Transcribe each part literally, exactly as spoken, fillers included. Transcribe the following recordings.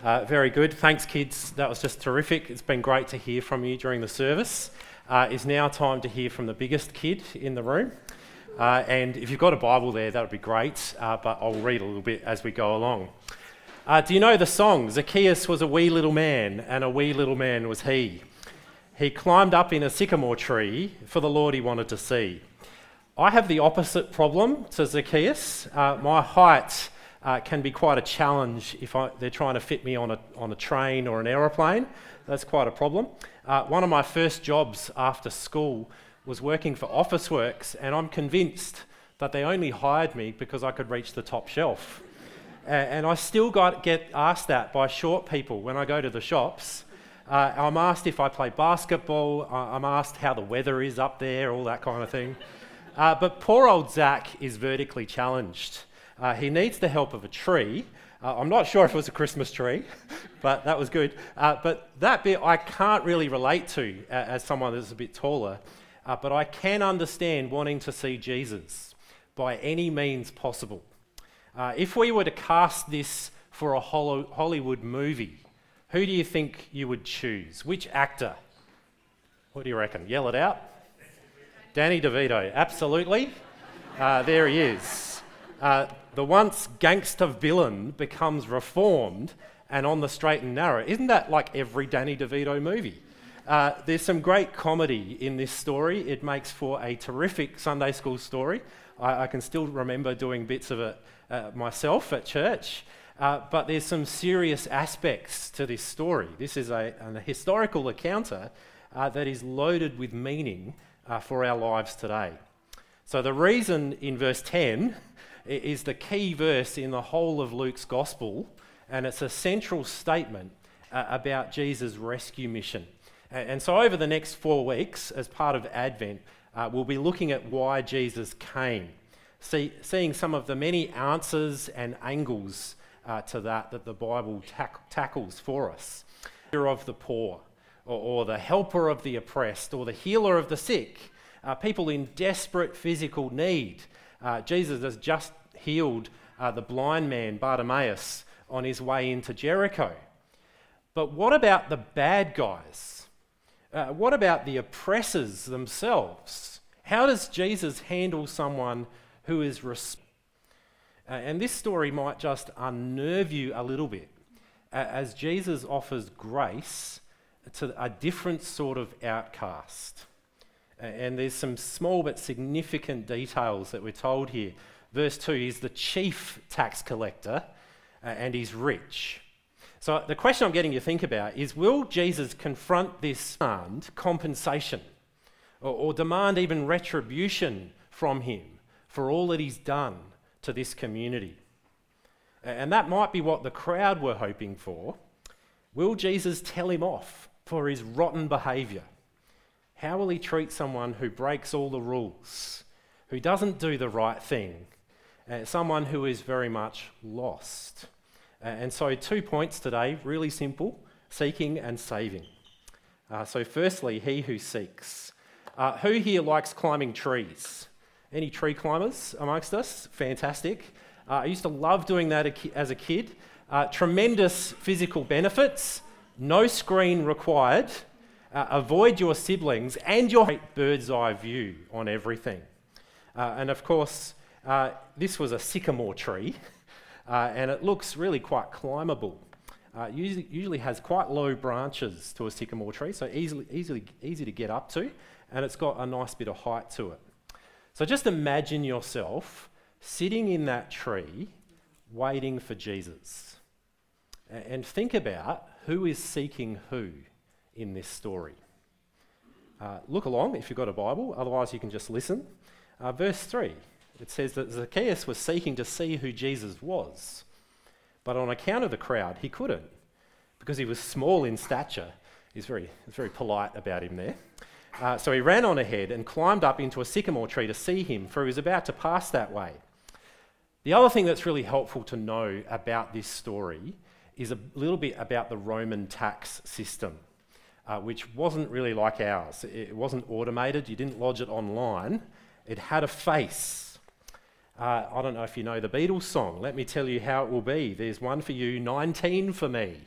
Uh, very good. Thanks, kids. That was just terrific. It's been great to hear from you during the service. Uh, it's now time to hear from the biggest kid in the room. Uh, and if you've got a Bible there, that would be great, uh, but I'll read a little bit as we go along. Uh, do you know the song? Zacchaeus was a wee little man, and a wee little man was he. He climbed up in a sycamore tree for the Lord he wanted to see. I have the opposite problem to Zacchaeus. Uh, my height uh, can be quite a challenge if I, they're trying to fit me on a, on a train or an aeroplane. That's quite a problem. Uh, one of my first jobs after school was working for Officeworks, and I'm convinced that they only hired me because I could reach the top shelf. Uh, and I still got get asked that by short people when I go to the shops. Uh, I'm asked if I play basketball, I'm asked how the weather is up there, all that kind of thing. Uh, but poor old Zach is vertically challenged. Uh, he needs the help of a tree. Uh, I'm not sure if it was a Christmas tree, but that was good. Uh, but that bit I can't really relate to uh, as someone that's a bit taller, uh, but I can understand wanting to see Jesus by any means possible. Uh, if we were to cast this for a Holo- Hollywood movie, who do you think you would choose? Which actor? What do you reckon? Yell it out. Danny DeVito, absolutely. Uh, there he is. Uh, the once gangster villain becomes reformed and on the straight and narrow. Isn't that like every Danny DeVito movie? Uh, there's some great comedy in this story. It makes for a terrific Sunday school story. I, I can still remember doing bits of it uh, myself at church. Uh, but there's some serious aspects to this story. This is a, a historical encounter uh, that is loaded with meaning uh, for our lives today. So the reason in verse ten is the key verse in the whole of Luke's gospel, and it's a central statement uh, about Jesus' rescue mission. And, and so over the next four weeks, as part of Advent, uh, we'll be looking at why Jesus came, See, seeing some of the many answers and angles Uh, to that that the Bible tack- tackles for us. Healer of the poor, or, or the helper of the oppressed, or the healer of the sick, uh, people in desperate physical need. Uh, Jesus has just healed uh, the blind man Bartimaeus on his way into Jericho. But what about the bad guys? Uh, what about the oppressors themselves? How does Jesus handle someone who is responsible? Uh, and this story might just unnerve you a little bit uh, as Jesus offers grace to a different sort of outcast. Uh, and there's some small but significant details that we're told here. Verse two is the chief tax collector uh, and he's rich. So the question I'm getting you to think about is, will Jesus confront this demand compensation or, or demand even retribution from him for all that he's done to this community? And that might be what the crowd were hoping for. Will Jesus tell him off for his rotten behaviour? How will he treat someone who breaks all the rules, who doesn't do the right thing, uh, someone who is very much lost? Uh, and so two points today, really simple: seeking and saving. Uh, so firstly, he who seeks. Uh, who here likes climbing trees? Any tree climbers amongst us? Fantastic. Uh, I used to love doing that as a kid. Uh, tremendous physical benefits, no screen required, uh, avoid your siblings, and your bird's eye view on everything. Uh, and of course, uh, this was a sycamore tree, uh, and it looks really quite climbable. Uh, usually, usually has quite low branches to a sycamore tree, so easily, easily, easy to get up to, and it's got a nice bit of height to it. So just imagine yourself sitting in that tree waiting for Jesus. And think about who is seeking who in this story. Uh, look along if you've got a Bible, otherwise you can just listen. Uh, verse three, it says that Zacchaeus was seeking to see who Jesus was, but on account of the crowd, he couldn't, because he was small in stature. He's very, he's very polite about him there. Uh, so he ran on ahead and climbed up into a sycamore tree to see him, for he was about to pass that way. The other thing that's really helpful to know about this story is a little bit about the Roman tax system, uh, which wasn't really like ours. It wasn't automated, you didn't lodge it online. It had a face. Uh, I don't know if you know the Beatles song. Let me tell you how it will be. There's one for you, nineteen for me.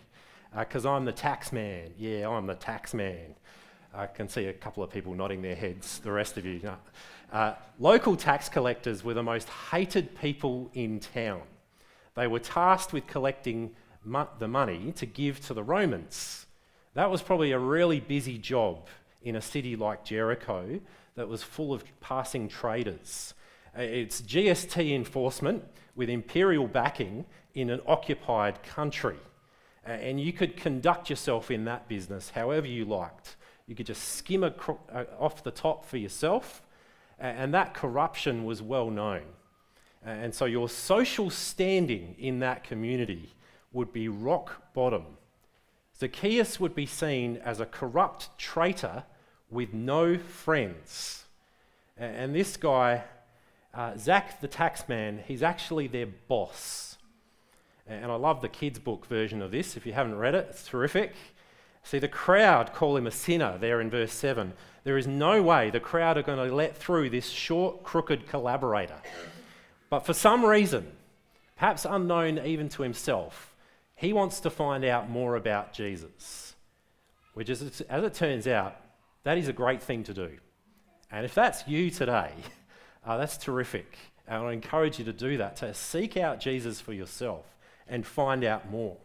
because uh, I'm the tax man. Yeah, I'm the tax man. I can see a couple of people nodding their heads, the rest of you. No. Uh, local tax collectors were the most hated people in town. They were tasked with collecting mo- the money to give to the Romans. That was probably a really busy job in a city like Jericho that was full of passing traders. Uh, it's G S T enforcement with imperial backing in an occupied country. Uh, and you could conduct yourself in that business however you liked. You could just skim a cro- uh, off the top for yourself, uh, and that corruption was well known. Uh, and so your social standing in that community would be rock bottom. Zacchaeus would be seen as a corrupt traitor with no friends. Uh, and this guy, uh, Zach the taxman, he's actually their boss. And I love the kids' book version of this. If you haven't read it, it's terrific. See, the crowd call him a sinner there in verse seven. There is no way the crowd are going to let through this short, crooked collaborator. But for some reason, perhaps unknown even to himself, he wants to find out more about Jesus, which is, as it turns out, that is a great thing to do. And if that's you today, uh, that's terrific. And I encourage you to do that, to seek out Jesus for yourself and find out more.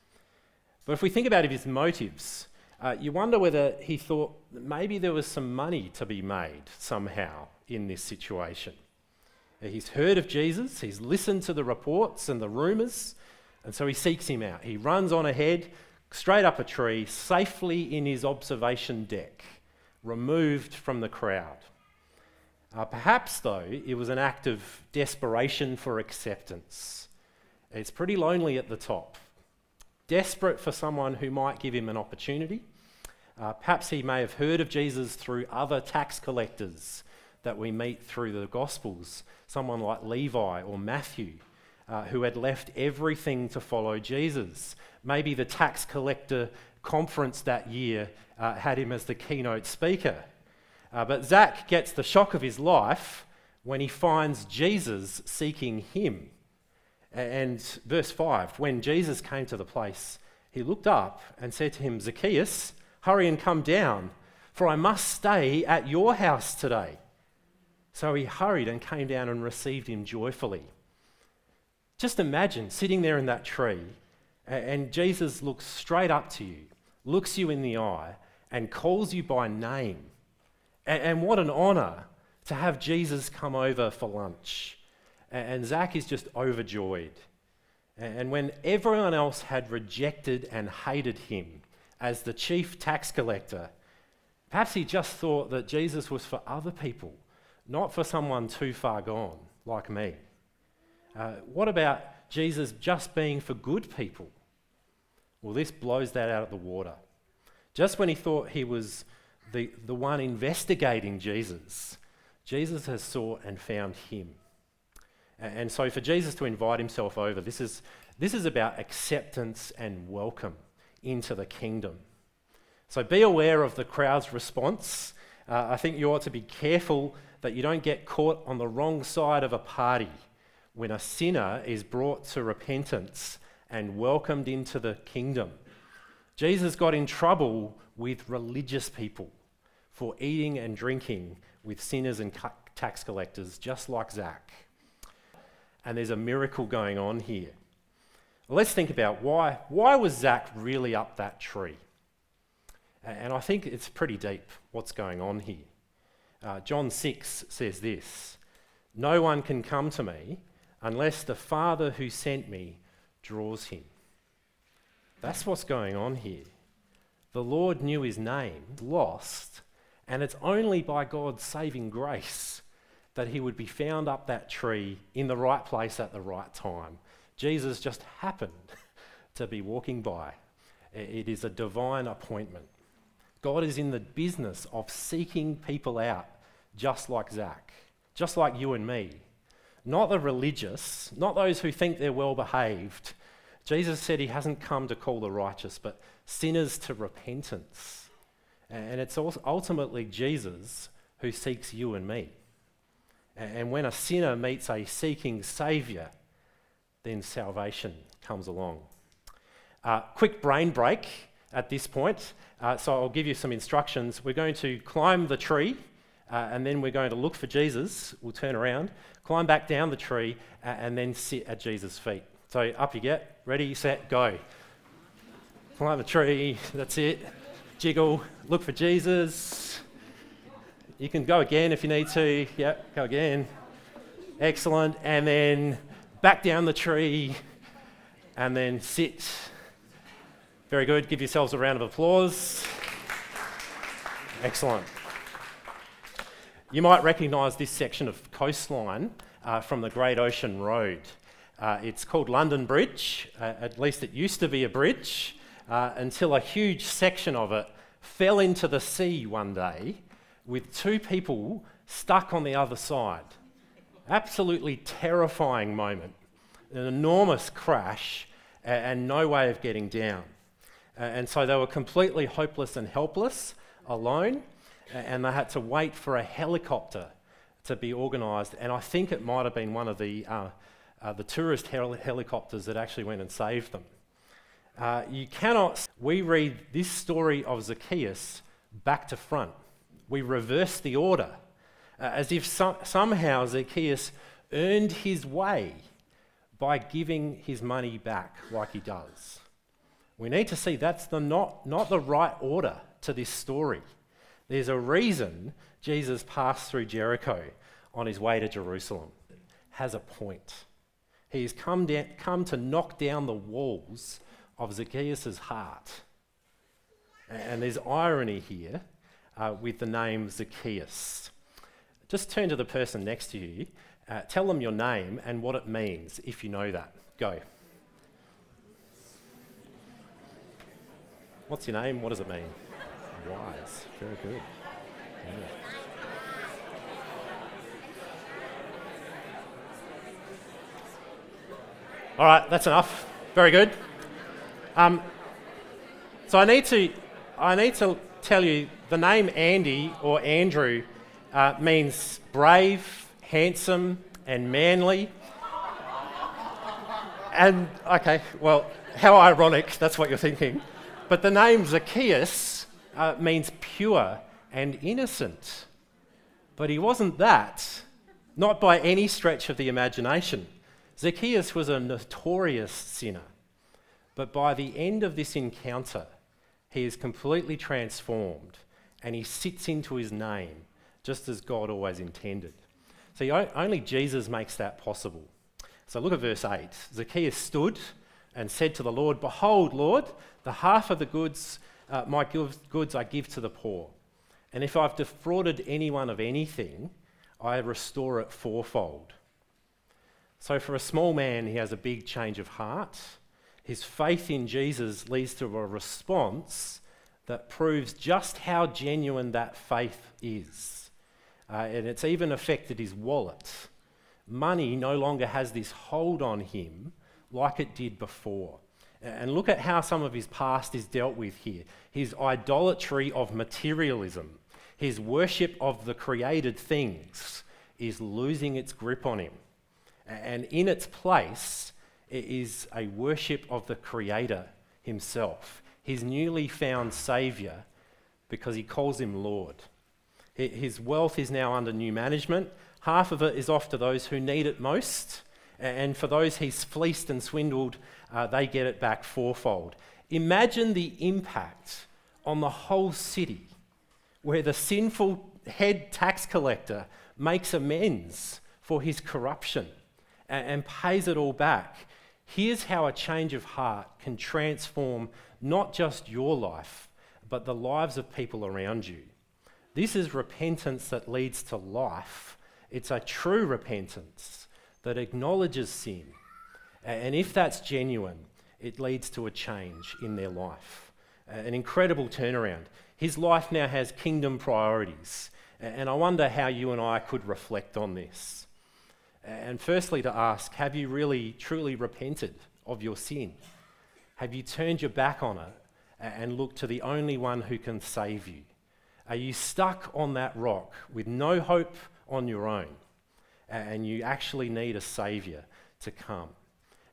But if we think about his motives, uh, you wonder whether he thought that maybe there was some money to be made somehow in this situation. He's heard of Jesus, he's listened to the reports and the rumours, and so he seeks him out. He runs on ahead, straight up a tree, safely in his observation deck, removed from the crowd. Uh, perhaps, though, it was an act of desperation for acceptance. It's pretty lonely at the top. Desperate for someone who might give him an opportunity. Uh, perhaps he may have heard of Jesus through other tax collectors that we meet through the Gospels, someone like Levi or Matthew, uh, who had left everything to follow Jesus. Maybe the tax collector conference that year uh, had him as the keynote speaker. Uh, but Zach gets the shock of his life when he finds Jesus seeking him. And verse five, when Jesus came to the place, he looked up and said to him, "Zacchaeus, hurry and come down, for I must stay at your house today." So he hurried and came down and received him joyfully. Just imagine sitting there in that tree, and Jesus looks straight up to you, looks you in the eye, and calls you by name. And what an honour to have Jesus come over for lunch. And Zach is just overjoyed. And when everyone else had rejected and hated him as the chief tax collector, perhaps he just thought that Jesus was for other people, not for someone too far gone like me. Uh, what about Jesus just being for good people? Well, this blows that out of the water. Just when he thought he was the, the one investigating Jesus, Jesus has sought and found him. And so for Jesus to invite himself over, this is, this is about acceptance and welcome into the kingdom. So be aware of the crowd's response. Uh, I think you ought to be careful that you don't get caught on the wrong side of a party when a sinner is brought to repentance and welcomed into the kingdom. Jesus got in trouble with religious people for eating and drinking with sinners and tax collectors, just like Zach. And there's a miracle going on here. Well, let's think about why, why was Zach really up that tree? And I think it's pretty deep what's going on here. Uh, John six says this, "No one can come to me unless the Father who sent me draws him." That's what's going on here. The Lord knew his name, lost, and it's only by God's saving grace that he would be found up that tree in the right place at the right time. Jesus just happened to be walking by. It is a divine appointment. God is in the business of seeking people out, just like Zach, just like you and me. Not the religious, not those who think they're well behaved. Jesus said he hasn't come to call the righteous, but sinners to repentance. And it's ultimately Jesus who seeks you and me. And when a sinner meets a seeking Saviour, then salvation comes along. Uh, quick brain break at this point. Uh, so I'll give you some instructions. We're going to climb the tree, uh, and then we're going to look for Jesus. We'll turn around, climb back down the tree, uh, and then sit at Jesus' feet. So up you get. Ready, set, go. Climb the tree, that's it. Jiggle, look for Jesus. You can go again if you need to. Yep, go again. Excellent. And then back down the tree, and then sit. Very good. Give yourselves a round of applause. Excellent. You might recognise this section of coastline uh, from the Great Ocean Road. Uh, it's called London Bridge. Uh, at least it used to be a bridge uh, until a huge section of it fell into the sea one day with two people stuck on the other side. Absolutely terrifying moment. An enormous crash and no way of getting down. Uh, and so they were completely hopeless and helpless, alone, and they had to wait for a helicopter to be organised. And I think it might have been one of the uh, uh, the tourist hel- helicopters that actually went and saved them. Uh, you cannot. We read this story of Zacchaeus back to front. We reverse the order, uh, as if so- somehow Zacchaeus earned his way by giving his money back like he does. We need to see that's the not, not the right order to this story. There's a reason Jesus passed through Jericho on his way to Jerusalem. It has a point. He's come, down, come to knock down the walls of Zacchaeus' heart. And there's irony here uh, with the name Zacchaeus. Just turn to the person next to you, uh, tell them your name and what it means, if you know that. Go. What's your name? What does it mean? Wise. Very good. Yeah. All right, that's enough. Very good. Um, so I need to, I need to tell you the name Andy or Andrew uh, means brave, handsome, and manly. And okay, well, how ironic. That's what you're thinking. But the name Zacchaeus uh, means pure and innocent. But he wasn't that, not by any stretch of the imagination. Zacchaeus was a notorious sinner. But by the end of this encounter, he is completely transformed and he sits into his name, just as God always intended. See, only Jesus makes that possible. So look at verse eight. Zacchaeus stood and said to the Lord, "Behold, Lord, the half of the goods, uh, my goods I give to the poor. And if I've defrauded anyone of anything, I restore it fourfold." So for a small man, he has a big change of heart. His faith in Jesus leads to a response that proves just how genuine that faith is. Uh, and it's even affected his wallet. Money no longer has this hold on him like it did before. And look at how some of his past is dealt with here. His idolatry of materialism, his worship of the created things is losing its grip on him. And in its place, it is a worship of the Creator himself, his newly found Saviour, because he calls him Lord. His wealth is now under new management. Half of it is off to those who need it most, and for those he's fleeced and swindled, uh, they get it back fourfold. Imagine the impact on the whole city, where the sinful head tax collector makes amends for his corruption and, and pays it all back. Here's how a change of heart can transform not just your life, but the lives of people around you. This is repentance that leads to life. It's a true repentance that acknowledges sin. And if that's genuine, it leads to a change in their life. An incredible turnaround. His life now has kingdom priorities. And I wonder how you and I could reflect on this. And firstly to ask, have you really truly repented of your sin? Have you turned your back on it and looked to the only one who can save you? Are you stuck on that rock with no hope on your own and you actually need a saviour to come?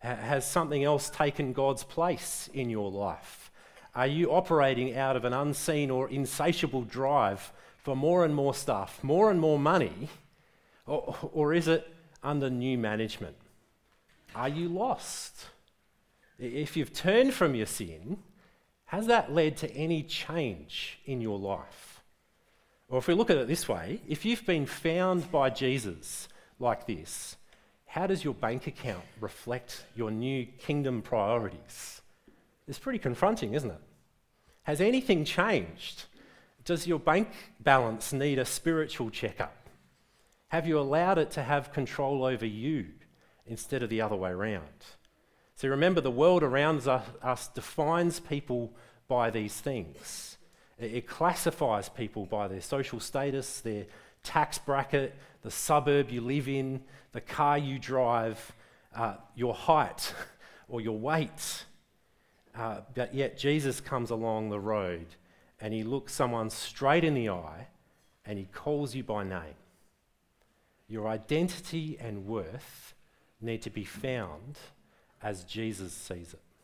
Ha- Has something else taken God's place in your life? Are you operating out of an unseen or insatiable drive for more and more stuff, more and more money, or, or is it under new management? Are you lost? If you've turned from your sin, has that led to any change in your life? Or if we look at it this way, if you've been found by Jesus like this, how does your bank account reflect your new kingdom priorities? It's pretty confronting, isn't it? Has anything changed? Does your bank balance need a spiritual checkup? Have you allowed it to have control over you instead of the other way around? So remember, the world around us, us defines people by these things. It, it classifies people by their social status, their tax bracket, the suburb you live in, the car you drive, uh, your height or your weight. Uh, but yet Jesus comes along the road and he looks someone straight in the eye and he calls you by name. Your identity and worth need to be found as Jesus sees it.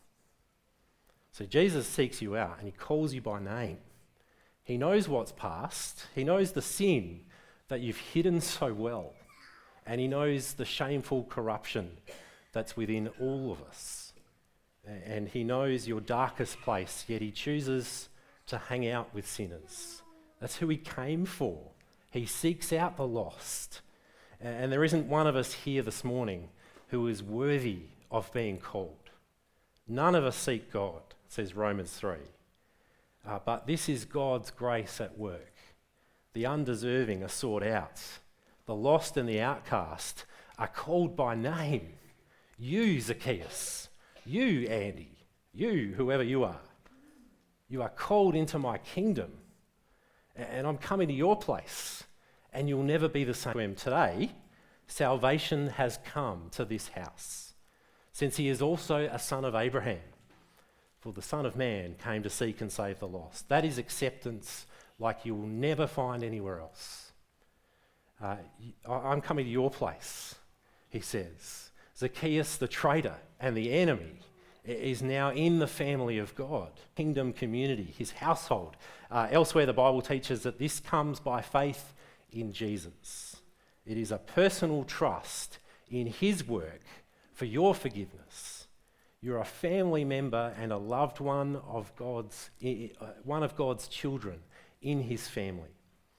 So Jesus seeks you out and he calls you by name. He knows what's past. He knows the sin that you've hidden so well. And he knows the shameful corruption that's within all of us. And he knows your darkest place, yet he chooses to hang out with sinners. That's who he came for. He seeks out the lost. And there isn't one of us here this morning who is worthy of being called. None of us seek God, says Romans three. Uh, but this is God's grace at work. The undeserving are sought out. The lost and the outcast are called by name. You, Zacchaeus. You, Andy. You, whoever you are. You are called into my kingdom. And I'm coming to your place. And you'll never be the same. Today, salvation has come to this house, since he is also a son of Abraham. For the Son of Man came to seek and save the lost. That is acceptance like you will never find anywhere else. Uh, I'm coming to your place, he says. Zacchaeus, the traitor and the enemy, is now in the family of God, kingdom community, his household. Uh, elsewhere, the Bible teaches that this comes by faith in Jesus. It is a personal trust in his work for your forgiveness. You're a family member and a loved one of God's, one of God's children in his family.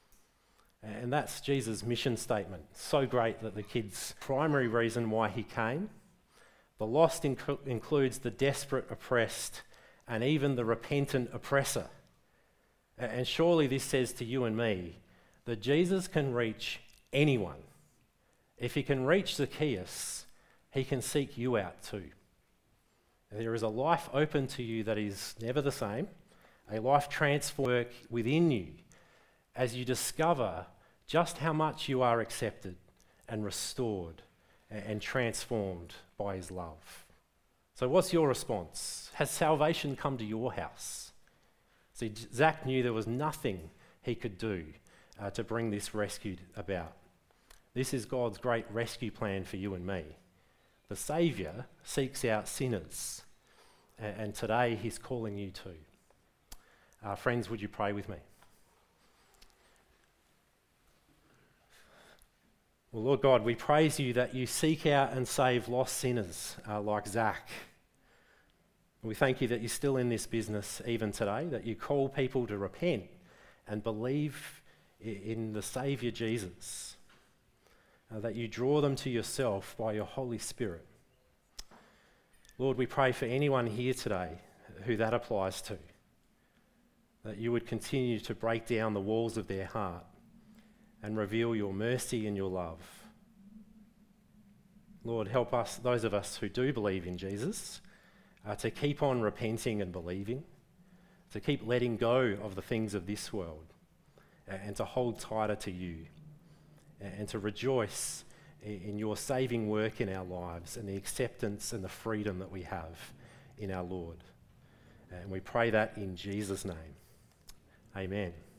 And that's Jesus' mission statement. So great that the kids' primary reason why he came. The lost inc- includes the desperate oppressed and even the repentant oppressor. And surely this says to you and me that Jesus can reach anyone. If he can reach Zacchaeus, he can seek you out too. There is a life open to you that is never the same, a life transform work within you as you discover just how much you are accepted and restored and transformed by his love. So what's your response? Has salvation come to your house? See, Zach knew there was nothing he could do uh, to bring this rescue about. This is God's great rescue plan for you and me. The Saviour seeks out sinners, and, and today he's calling you too. Uh, friends, would you pray with me? Well, Lord God, we praise you that you seek out and save lost sinners uh, like Zach. We thank you that you're still in this business even today, that you call people to repent and believe in the Saviour Jesus, uh, that you draw them to yourself by your Holy Spirit. Lord, we pray for anyone here today who that applies to, that you would continue to break down the walls of their heart and reveal your mercy and your love. Lord, help us, those of us who do believe in Jesus, uh, to keep on repenting and believing, to keep letting go of the things of this world, uh, and to hold tighter to you, and to rejoice in, in your saving work in our lives and the acceptance and the freedom that we have in our Lord. And we pray that in Jesus' name. Amen.